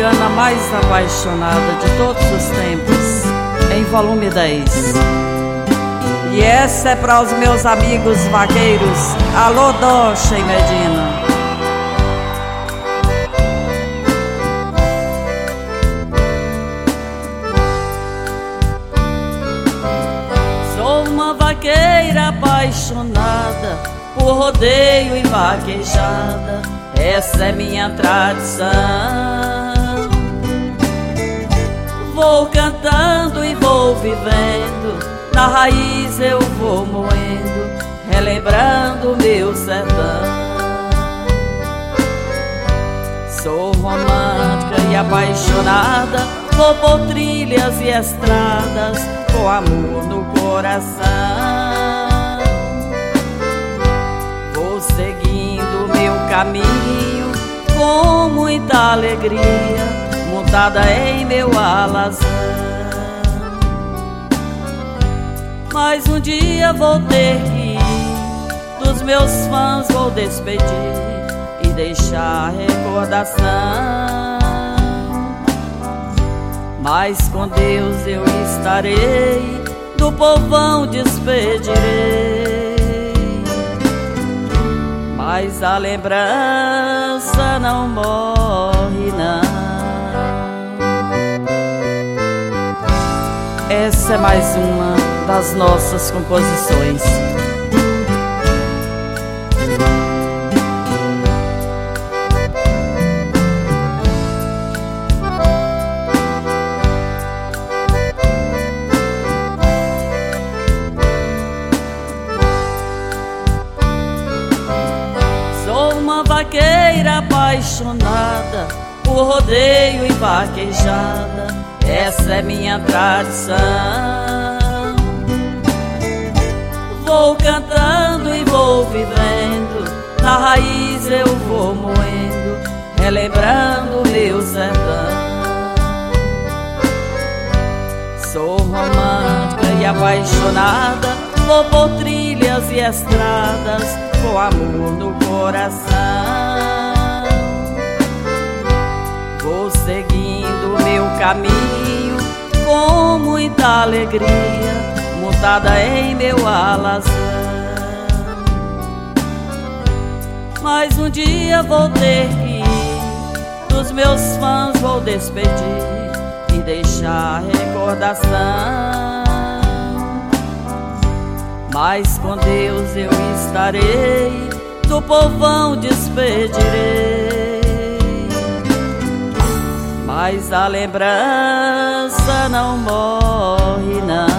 cigana mais apaixonada de todos os tempos, em volume 10. E essa é para os meus amigos vaqueiros. Alô, Docha e Medina. Sou uma vaqueira apaixonada por rodeio e vaquejada, essa é minha tradição. Vou cantando e vou vivendo, na raiz eu vou moendo, relembrando meu sertão. Sou romântica e apaixonada, vou por trilhas e estradas, com amor no coração. Vou seguindo meu caminho com muita alegria, montada em meu alazão. Mas um dia vou ter que ir, dos meus fãs vou despedir e deixar recordação. Mas com Deus eu estarei, do povão despedirei. Mas a lembrança não morre, não. Essa é mais uma das nossas composições. Sou uma vaqueira apaixonada por rodeio e vaquejada, essa é minha tradição. Vou cantando e vou vivendo, na raiz eu vou moendo, relembrando meu sertão. Sou romântica e apaixonada, vou por trilhas e estradas, com amor no coração. Vou seguindo meu caminho com muita alegria, montada em meu alazão. Mas um dia vou ter que ir, dos meus fãs vou despedir e deixar recordação. Mas com Deus eu estarei, do povão despedirei. Mas a lembrança não morre, não.